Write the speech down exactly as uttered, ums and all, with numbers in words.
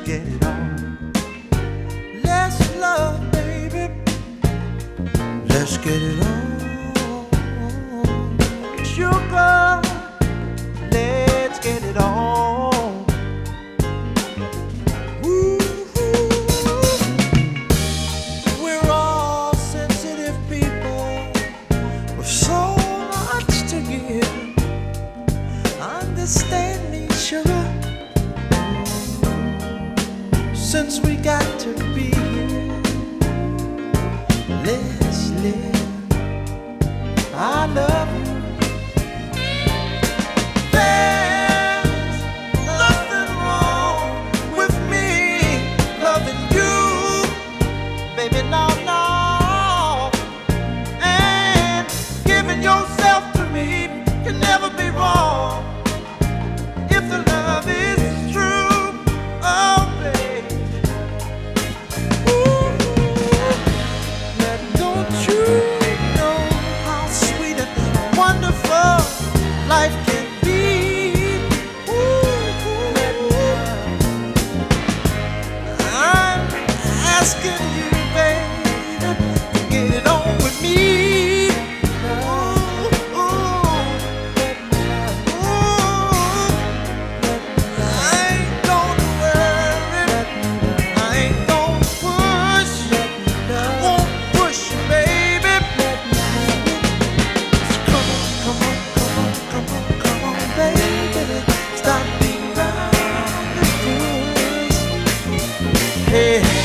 get it on. Let's love, baby. Let's get it on. Sugar, let's get it on. Woo. We're all sensitive people with so much to give. Understand me, sugar. Since we got to be here, let's live. I love you. There's nothing wrong with me loving you, baby, no, no. And giving yourself to me can never be wrong if the love is true. Oh, baby. Life can be. Ooh, I'm asking you, baby, to get it on with me. Ooh, ooh, ooh. I ain't gonna worry. I ain't gonna push. I won't push you, baby. So come on, come on. Come on, come on, baby, stop being around the bush. Hey.